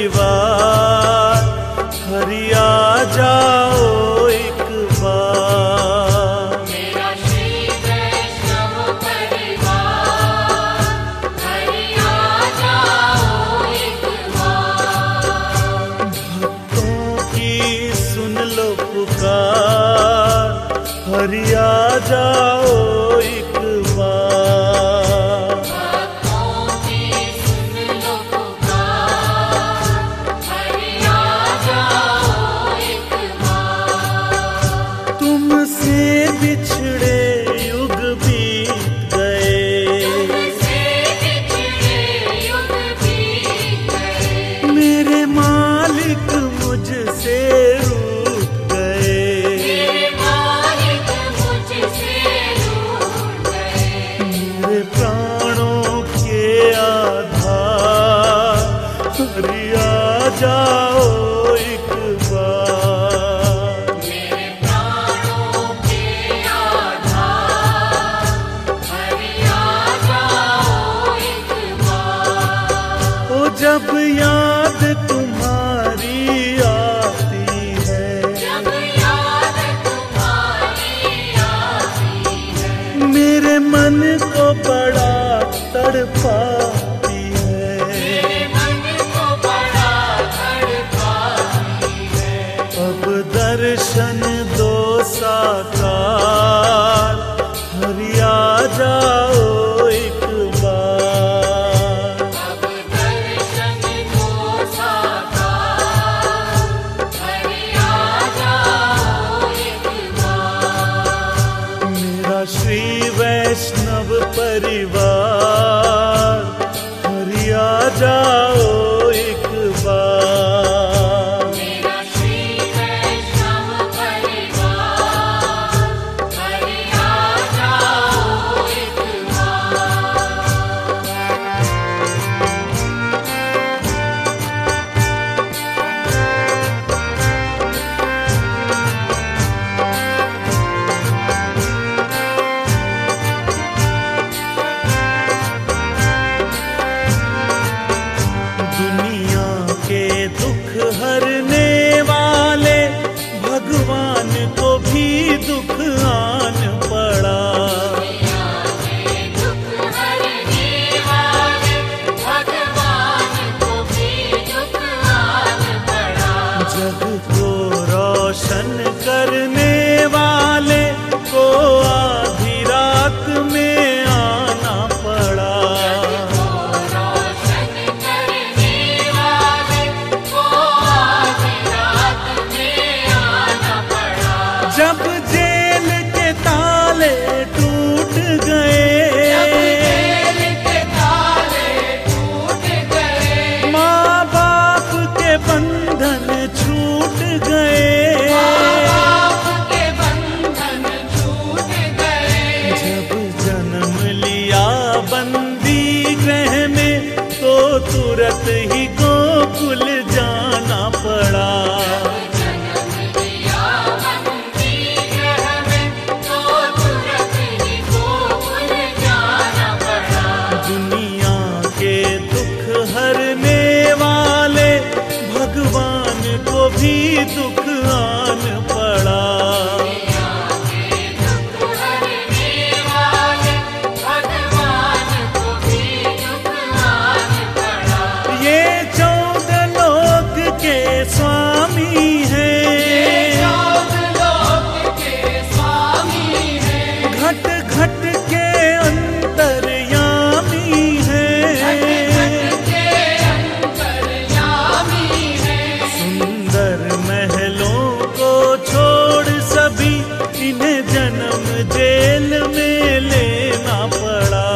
परिवार, हरि आ जाओ एक बार। मेरा श्री वैष्णव परिवार, हरि आ जाओ एक बार। भक्तों की सुन लो पुकार, हरि आ जाओ एक बार। भक्तों की सुन लो पुकार, हरि आ जाओ एक बार। तुमसे बिछड़े युग बीत गए, तुमसे बिछड़े युग बीत गए। मेरे मालिक मुझसे रूठ गए। मेरे मालिक मुझसे रूठ गए। मेरे प्राणों के आधार, हरि आ जाओ एक बार। मेरे प्राणों के आधार, हरि आ जाओ एक बार। ओ जब याद तुम्हारी आती है, जब याद तुम्हारी आती है। मेरे मन को बड़ा तड़पाती है। मेरे मन को बड़ा तड़पाती है। अब दर्शन दो साकार, हरि आ जाओ एक बार। अब दर्शन को साकार, हरि आ जाओ एक बार। मेरा श्री वैष्णव परिवार, हरि आ जाओ एक बार। मेरा श्री वैष्णव परिवार, हरि आ जाओ एक बार। दुनिया के दुख हरने वाले भगवान को भी दुख आन पड़ा। दुनिया के दुख हरने वाले भगवान को भी दुख आन पड़ा। जग को रोशन करने वाले को आधी रात में आना पड़ा। रोशन करने वाले को आधी रात में आना पड़ा। जब जेल के ताले टूट गए, जेल के ताले टूट गए। माँ बाप के बंधन छूट गए। बाप के बंधन छूट गए। जब जन्म लिया बंदी गृह में, तो तुरंत ही गोकुल जाना पड़ा। जन्म लिया बंदी गृह में, तो तुरंत ही गोकुल जाना पड़ा। दुनिया के दुख हरने वाले भगवान को भी दुख आन पड़ा। दुनिया के दुख हरने वाले भगवान को भी दुख आन पड़ा। ये 14 लोक के स्वामी हैं, चौदह लोक के स्वामी हैं। घट घट के अंतर्यामी हैं। के अंतर्यामी हैं। सुंदर महलों को छोड़ सभी इन्हें जन्म जेल में लेना पड़ा।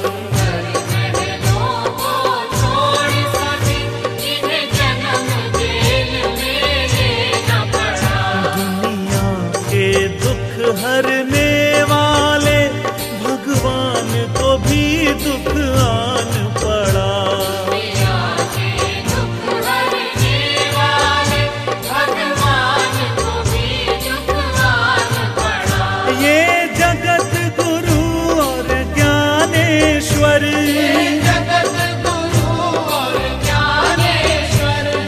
महलों को छोड़ सभी इन्हें जन्म जेल में लेना पड़ा। दुनिया के दुख हरने वाले भगवान को भी दुख आन पड़ा। दुनिया के दुख हरने वाले भगवान को भी दुख आन पड़ा। ये जगत गुरु और ज्ञानेश्वर, जगत गुरु और ज्ञानेश्वर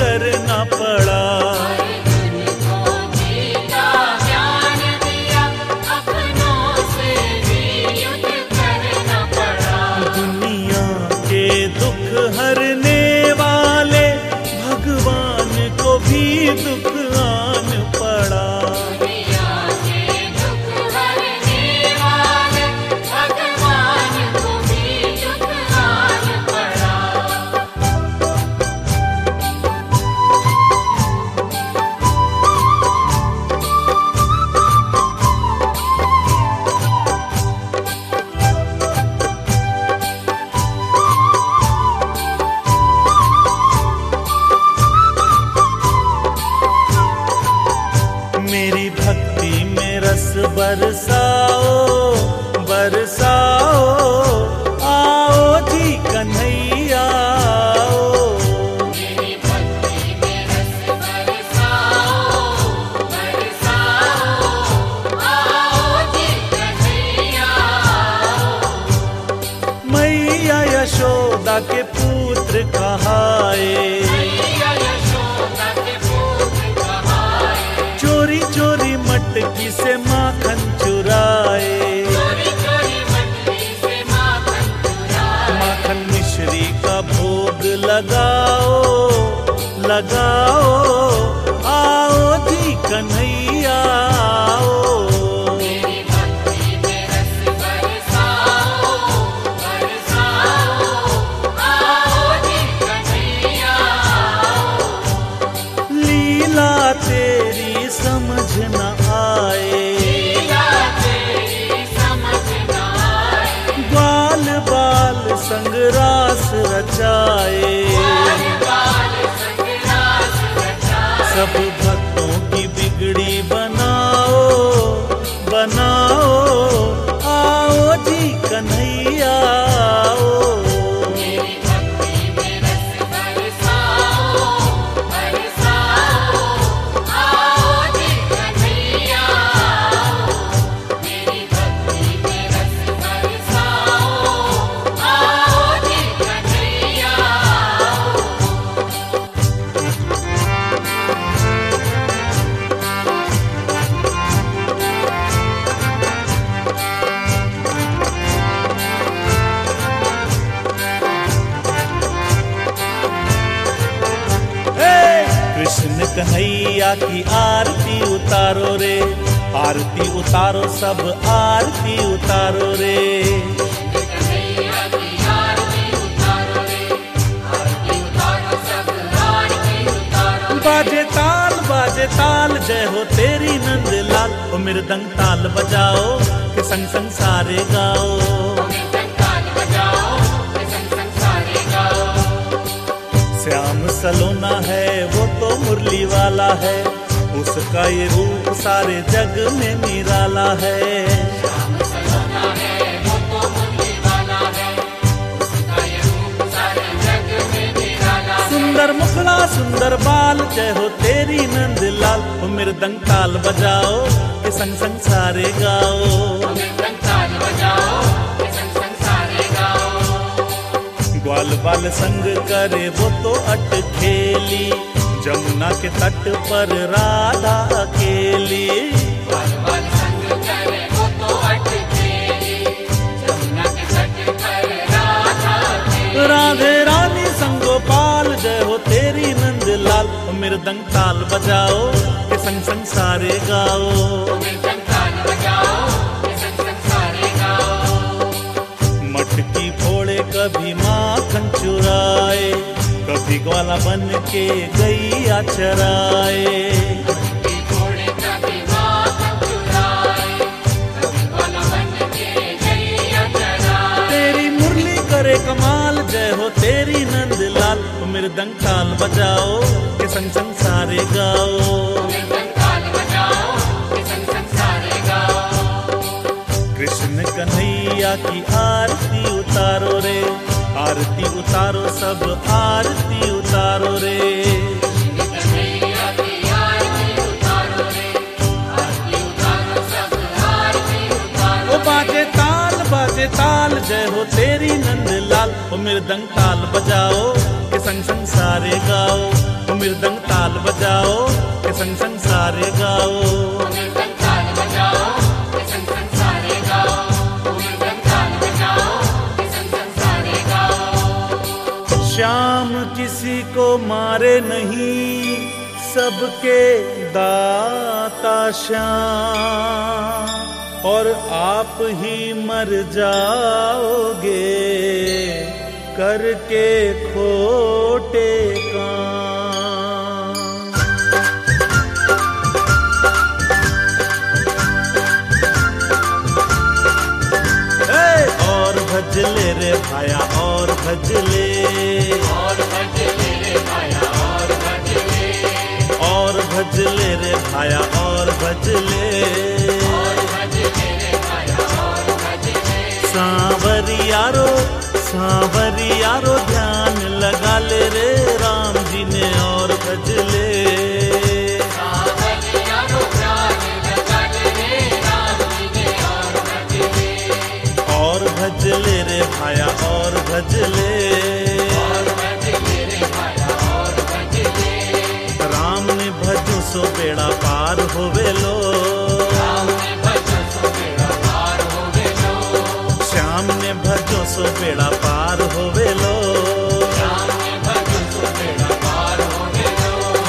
करना पड़ा। अर्जुन को गीता ज्ञान दिया, अपनों से भी युद्ध करना पड़ा। दुनिया के दुख हरने वाले भगवान को भी दुख आन पड़ा। दुनिया के दुख हरने वाले भगवान को भी दुख आन पड़ा। मेरी भक्ति में रस बरसाओ बरसाओ, आओ जी कन्हैया आओ। मेरी भक्ति में रस बरसाओ बरसाओ, आओ जी कन्हैया आओ। मैया यशोदा के पुत्र कहाए, मैया यशोदा के पुत्र कहाए। चोरी चोरी मटकी से माखन चुराए। चोरी चोरी मटकी से माखन चुराए। माखन मिश्री का भोग लगाओ लगाओ, आओ जी कन्हैया आओ। मेरी भक्ति में रस बरसाओ बरसाओ, आओ जी कन्हैया आओ। लीला तेरी समझ न आए, लीला तेरी समझ न आए। बाल बाल संग रास रचाए। बाल बाल संग रास रचाए। सब भक्तों की बिगड़ी बनाओ बनाओ, आओ जी कन्हैया आओ। मेरी भक्ति में रस बरसाओ बरसाओ, आओ जी कन्हैया आओ। मेरी भक्ति में रस बरसाओ, आओ जी कन्हैया आओ। कृष्ण कन्हैया की आरती उतारो रे, आरती उतारो सब आरती उतारो रे। कन्हैया की आरती उतारो रे, आरती उतारो सब आरती उतारो। बाजे ताल जय हो तेरी नंद लाल। ओ मृदंग ताल बजाओ के संग संग सारे गाओ। मृदंग ताल बजाओ के संग संग सारे गाओ। श्याम सलोना है वो तो मुरली वाला है, उसका ये रूप सारे जग में निराला है। श्याम सलोना है वो तो मुरली वाला है, उसका ये रूप सारे जग में निराला है। सुंदर मुखड़ा सुंदर बाल जय हो तेरी नंद लाल। ओ मृदंग ताल बजाओ के संग संग सारे गाओ। मृदंग ताल बजाओ के संग संग सारे गाओ। ग्वाल बाल संग करे वो तो अट खेली, जमुना के तट पर राधा अकेली। बाल बाल संग करे वो तो अट खेली, जमुना के तट पर राधा खेली। राधे रानी संगोपाल जय हो तेरी नंद लाल। मृदंग ताल बजाओ के संग संग सारे गाओ। मृदंग ताल बजाओ के संग संग सारे गाओ। मटकी फोड़े कभी माखन चुराए, कभी ग्वाला बन के गैया चराए। कभी घोड़े कभी माखन चुराए, कभी ग्वाला बन के गैया चराए। तेरी मुरली करे कमाल जय हो तेरी नंद लाल। मृदंग ताल बजाओ के संग संग सारे गाओ। मृदंग ताल बजाओ के संग संग सारे गाओ। कृष्ण कन्हैया की आरती उतारो रे, आरती उतारो सब आरती उतारो रे। कन्हैया की आरती उतारो रे, आरती उतारो सब आरती उतारो। ओ बाजे ताल जय हो तेरी नंद लाल। ओ मृदंग ताल बजाओ के संग संग सारे गाओ। ओ मृदंग ताल बजाओ के संग संग सारे गाओ। मृदंग ताल बजाओ के संग संग सारे गाओ। मृदंग ताल बजाओ के संग संग सारे गाओ। श्याम किसी को मारे नहीं, सबके दाता श्याम, और आप ही मर जाओगे करके खोटे काम। और भजले रे भाया और भजले, और भजले रे भाया और भजले, और भजले रे भाया और भजले, और भजले रे भाया और भजले। सांवरियारो सांवरियारो ध्यान लगा ले रे राम जी ने और भजले। सांवरियारो ध्यान लगा ले रे राम जी ने और भजले। और भजले रे भाया और भजले, और भजले रे भाया और भजले। राम ने भजो सो बेड़ा पार होवे लो, राम ने भजो सो बेड़ा पार होवे लो। श्याम ने भजो सो बेड़ा पार होवे लो। राम ने भजो सो बेड़ा पार होवे लो।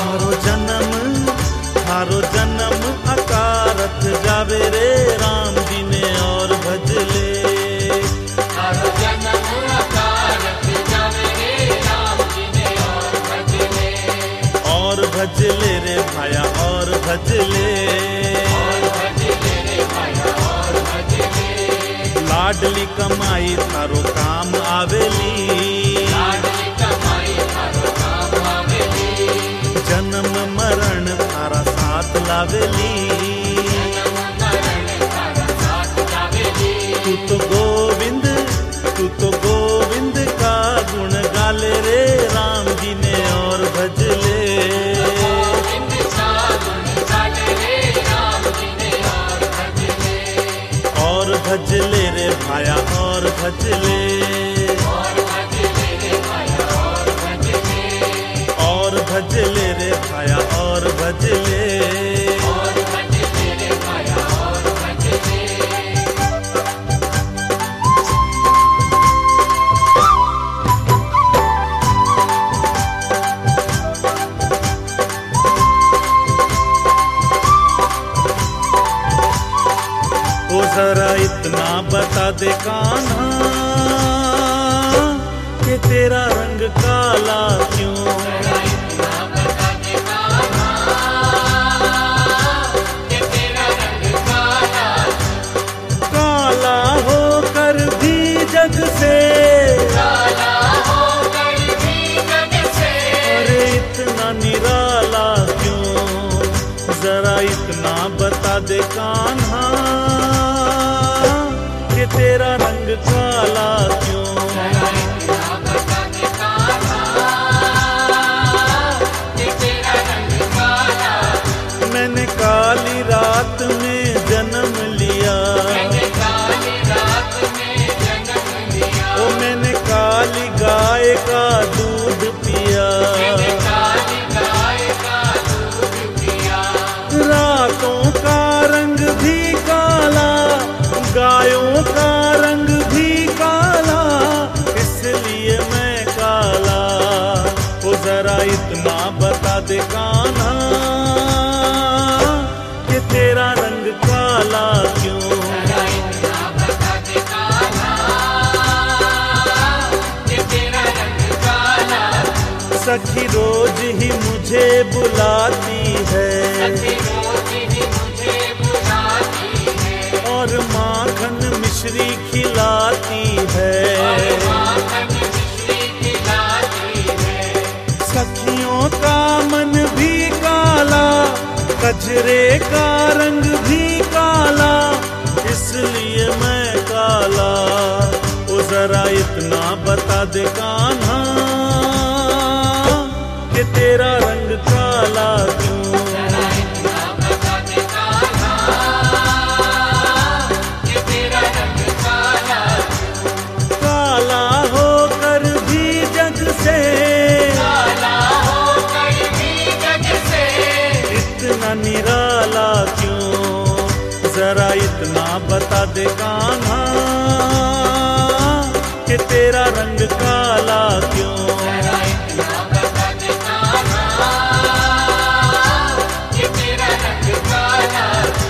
थारो जन्म अकारत जावे रे राम जी ने और भजले। थारो जन्म अकारत जावे रे राम जी ने और भजले। और भजले रे भाया और भजले, और भजले रे भाया और भजले। लाडली कमाई थारो काम आवेली, लाडली कमाई थारो काम आवेली। जन्म मरण थारा साथ लावेली। जन्म मरण थारा साथ लावेली। तू तो गोविंद का गुण गाले रे राम जी ने और भजले। गोविंद का गुण गाले रे राम जी ने और भजले। और भजले रे भाया और भजले, और भजले रे भाया और भजले। और भजले रे भाया और भजले। और भजले रे भाया और भजले। ओ जरा इतना बता दे कान्हा कि तेरा रंग काला क्यों। इतना बता दे कान्हा कि तेरा रंग काला, काला होकर भी जग से, काला होकर भी जग से। अरे इतना निराला क्यों। जरा इतना बता दे कान्हा कि तेरा रंग काला क्यों। इतना बता दे कान्हा कि तेरा रंग काला। मैंने काली रात में जन्म लिया, मैंने काली रात में जन्म लिया। ओ मैंने काली गाय का दूध पिया। मैंने काली गाय का दूध पिया। रातों का रंग भी काला, गायों का रंग भी काला, इसलिए मैं काला। वो जरा इतना बता दे कान्हा कि तेरा रंग काला क्यों। इतना बता दे कान्हा कि तेरा रंग काला। सखी रोज ही मुझे बुलाती है, सखी रोज ही मुझे बुलाती है। और माखन मिश्री खिलाती है। और माखन मिश्री खिलाती है। सखियों का मन भी काला, कजरे का रंग भी काला, इसलिए मैं काला। ओ जरा इतना बता दे कान्हा कि तेरा रंग काला क्यों। इतना बता दे कान्हा कि तेरा रंग काला। काला होकर भी जग से, काला होकर भी इतना निराला क्यों, जरा इतना बता दे कान्हा कि तेरा रंग काला क्यों। जरा इतना बता दे कान्हा कि तेरा रंग काला।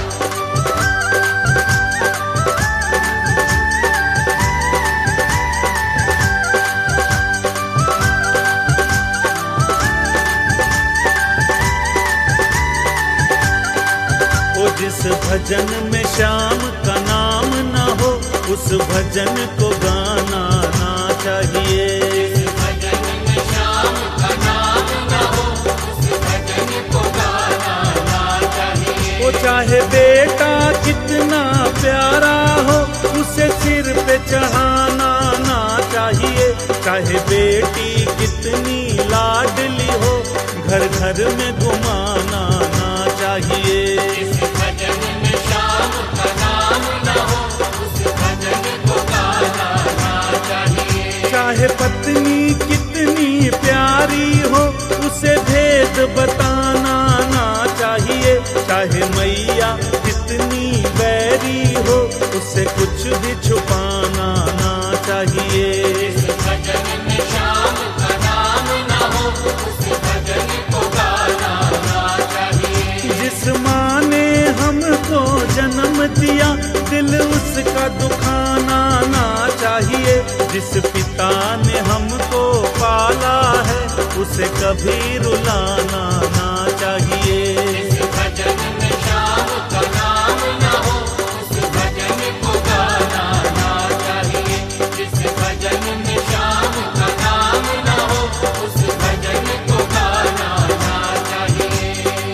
जिस भजन में श्याम का नाम न हो, उस भजन को गाना ना चाहिए। जिस भजन में श्याम का नाम न हो, उस भजन को गाना ना चाहिए। वो चाहे बेटा कितना प्यारा हो, उसे सिर पे चढ़ाना ना चाहिए। चाहे बेटी कितनी लाडली हो, घर घर में घुमाना ना चाहिए। जिस भजन में श्याम का नाम न हो, उस भजन को गाना ना चाहिए। चाहे पत्नी कितनी प्यारी हो, उसे भेद बताना ना चाहिए। चाहे मैया कितनी बैरी हो, उसे कुछ भी छुपाना ना चाहिए। जिस भजन में श्याम का नाम न हो, उस भजन को गाना ना चाहिए। जिस माँ ने हमको जन्म दिया, दिल उसका दुखाना ना चाहिए। जिस पिता ने हमको पाला है, उसे कभी रुलाना ना चाहिए। जिस भजन में श्याम का नाम न हो, उस भजन को गाना ना चाहिए। जिस भजन में श्याम का नाम न हो, उस भजन को गाना ना चाहिए।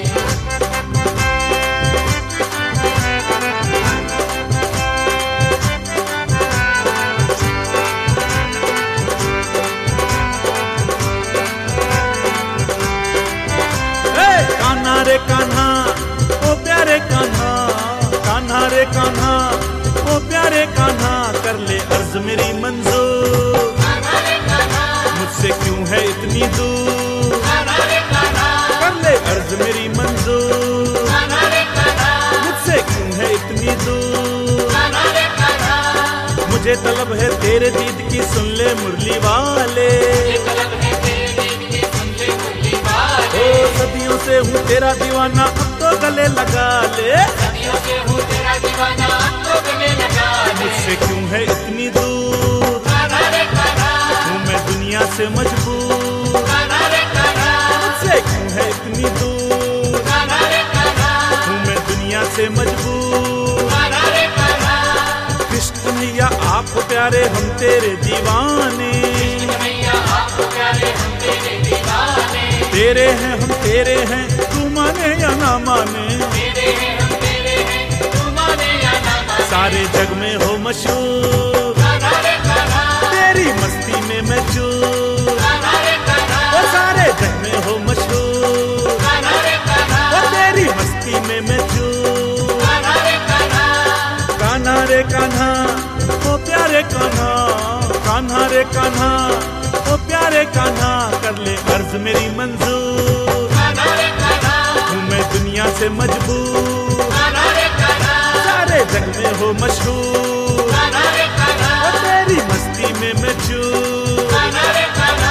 कान्हा रे कान्हा, ओ प्यारे कान्हा, कान्हा रे कान्हा, ओ प्यारे कान्हा, कर ले अर्ज मेरी मंजूर। कान्हा रे कान्हा, मुझसे क्यों है इतनी दूर, कान्हा रे कान्हा, कर ले अर्ज मेरी मंजूर। कान्हा रे कान्हा, मुझसे क्यों है इतनी दूर, कान्हा रे कान्हा। मुझे तलब है तेरे दीद की, सुन ले मुरली वाले। ये तलब है तेरे दीन की, सुन ले मुरली वाले। ओ सदियों से हूँ तेरा दीवाना, अब तो गले लगा ले। सदियों से हूँ तेरा दीवाना, अब तो गले लगा ले। मुझसे क्यों है इतनी दूर, कान्हा रे कान्हा, हूँ मैं दुनिया से मजबूर। कान्हा रे कान्हा, मुझसे क्यों है इतनी दूर, कान्हा रे कान्हा, हूँ मैं दुनिया से मजबूर। कान्हा रे कान्हा। कृष्ण कन्हैया आप प्यारे, हम तेरे दीवाने। कन्हैया आप प्यारे, हम तेरे दीवाने। तेरे हैं हम तेरे हैं, तू माने या ना माने। तेरे हैं हम तेरे हैं, तू माने या ना माने। सारे जग में हो मशहूर, कान्हा रे कान्हा, तेरी मस्ती में मैं चूर। कान्हा रे कान्हा, वो सारे जग में हो मशहूर, कान्हा रे कान्हा, वो तेरी मस्ती में मैं चूर। कान्हा रे कान्हा। कान्हा रे कान्हा, ओ प्यारे कान्हा, कान्हा रे कान्हा, ओ प्यारे कान्हा, कर ले अर्ज मेरी मंजूर। कान्हा रे कान्हा, हूँ मैं दुनिया से मजबूर, कान्हा रे कान्हा, सारे जग में हो मशहूर। कान्हा रे कान्हा, वो तेरी मस्ती में मैं चूर। कान्हा रे कान्हा।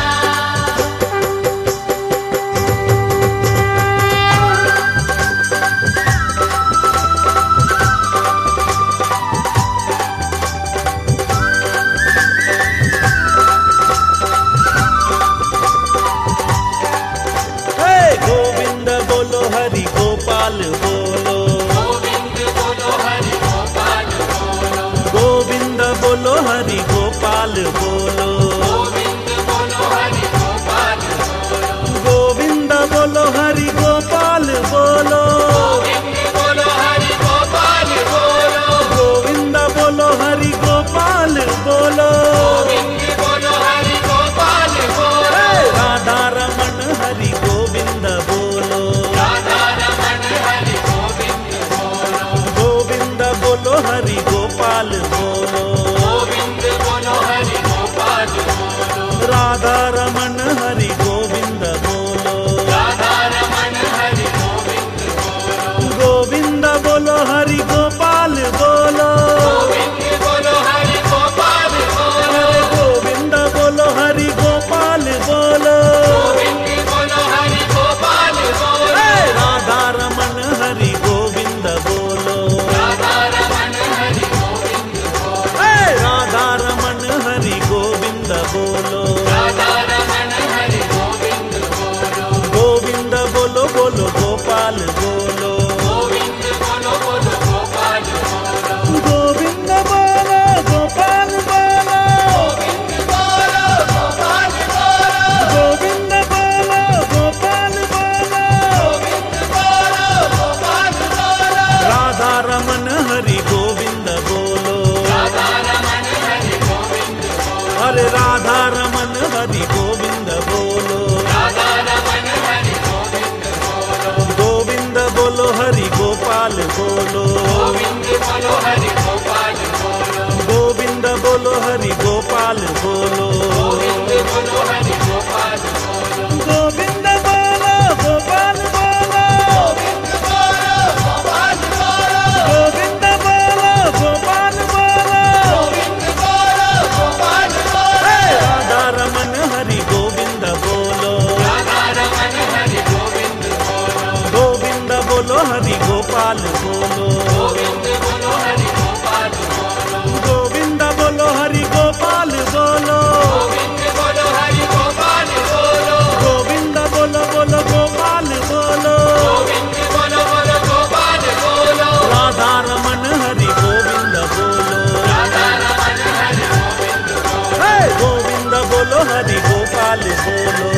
गोविंद बोलो हरि गोपाल बोलो, गोविंद बोलो हरि गोपाल बोलो। गोविंद बोलो हरि गोपाल बोलो। गोविंद बोलो हरि गोपाल बोलो। गोविंद बोलो हरि गोपाल बोलो। गोविंद बोलो हरि गोपाल बोलो। गोविंद बोलो हरि गोपाल बोलो। गोविंद बोलो हरि गोपाल बोलो। राधा रमन हरि गोविंद बोलो। राधा रमण हरि गोविंद बोलो। गोविंद बोलो हरि गोपाल बोलो। गोविंद बोलो हरि गोपाल हरि गोपाल बोलो। गोविंद बोलो हरि गोपाल बोलो। गोविंद बोलो गोपाल बोलो। गोविंद बोलो गोपाल बोलो। गोविंद बोलो गोपाल बोलो। गोविंद बोलो गोपाल बोलो। राधा रमन हरि गोविंद बोलो। राधा रमन हरि गोविंद बोलो। गोविंद बोलो हरि गोपाल बोलो। गोविंद बोलो हरि गोपाल बोलो। गोविंद बोलो हरि गोपाल बोलो। गोविंद बोलो हरि गोपाल बोलो। गोविंद बोलो बोलो गोपाल बोलो। गोविंद बोलो बोलो गोपाल बोलो। राधा रमन हरि गोविंद बोलो। राधा रमन हरि गोविंद बोलो। हे गोविंद बोलो हरि गोपाल बोलो।